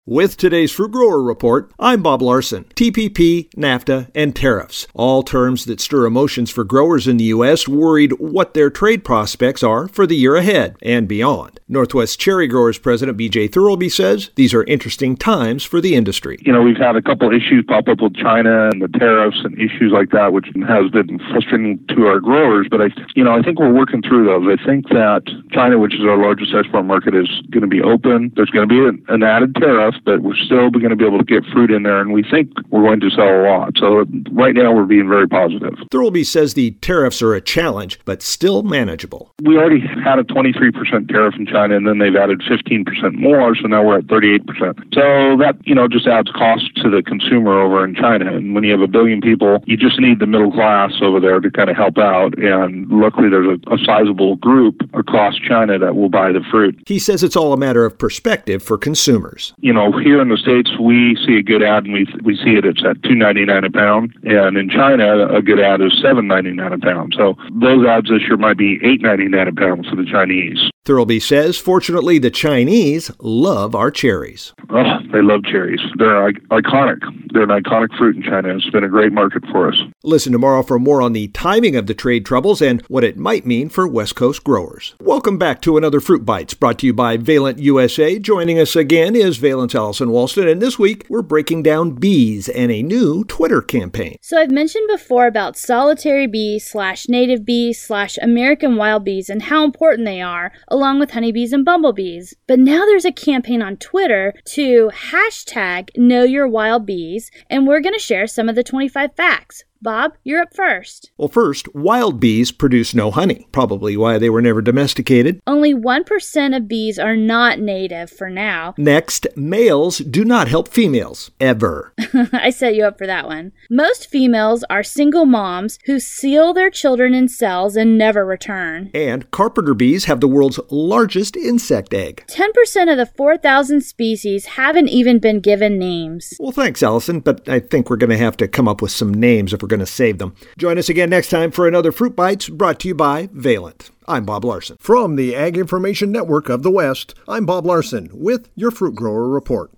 With today's Fruit Grower Report, I'm Bob Larson. TPP, NAFTA, and tariffs, all terms that stir emotions for growers in the U.S. worried what their trade prospects are for the year ahead and beyond. Northwest Cherry Growers President B.J. Thirlby says these are interesting times for the industry. We've had a couple issues pop up with China and the tariffs and issues like that, which has been frustrating to our growers. But I think we're working through those. I think that China, which is our largest export market, is going to be open. There's going to be an added tariff, but we're still going to be able to get fruit in there, and we think we're going to sell a lot. So right now we're being very positive. Thirlby says the tariffs are a challenge, but still manageable. We already had a 23% tariff in China, and then they've added 15% more, so now we're at 38%. So that, just adds cost to the consumer over in China. And when you have 1 billion people, you just need the middle class over there to kind of help out. And luckily there's a sizable group across China that will buy the fruit. He says it's all a matter of perspective for consumers. Here in the States, we see a good ad, and we see it's at $2.99 a pound. And in China, a good ad is $7.99 a pound. So those ads this year might be $8.99 a pound for the Chinese. Thirlby says, fortunately, the Chinese love our cherries. Oh, they love cherries. They're iconic. They're an iconic fruit in China. It's been a great market for us. Listen tomorrow for more on the timing of the trade troubles and what it might mean for West Coast growers. Welcome back to another Fruit Bites, brought to you by Valent USA. Joining us again is Valent's Allison Walston, and this week we're breaking down bees and a new Twitter campaign. So I've mentioned before about solitary bees / native bees / American wild bees and how important they are, along with honeybees and bumblebees. But now there's a campaign on Twitter to hashtag Know Your Wild Bees, and we're going to share some of the 25 facts. Bob, you're up first. Well, first, wild bees produce no honey, probably why they were never domesticated. Only 1% of bees are not native for now. Next, males do not help females, ever. I set you up for that one. Most females are single moms who seal their children in cells and never return. And carpenter bees have the world's largest insect egg. 10% of the 4,000 species haven't even been given names. Well, thanks, Allison, but I think we're going to have to come up with some names if we're going to save them. Join us again next time for another Fruit Bites brought to you by Valent. I'm Bob Larson. From the Ag Information Network of the West, I'm Bob Larson with your Fruit Grower Report.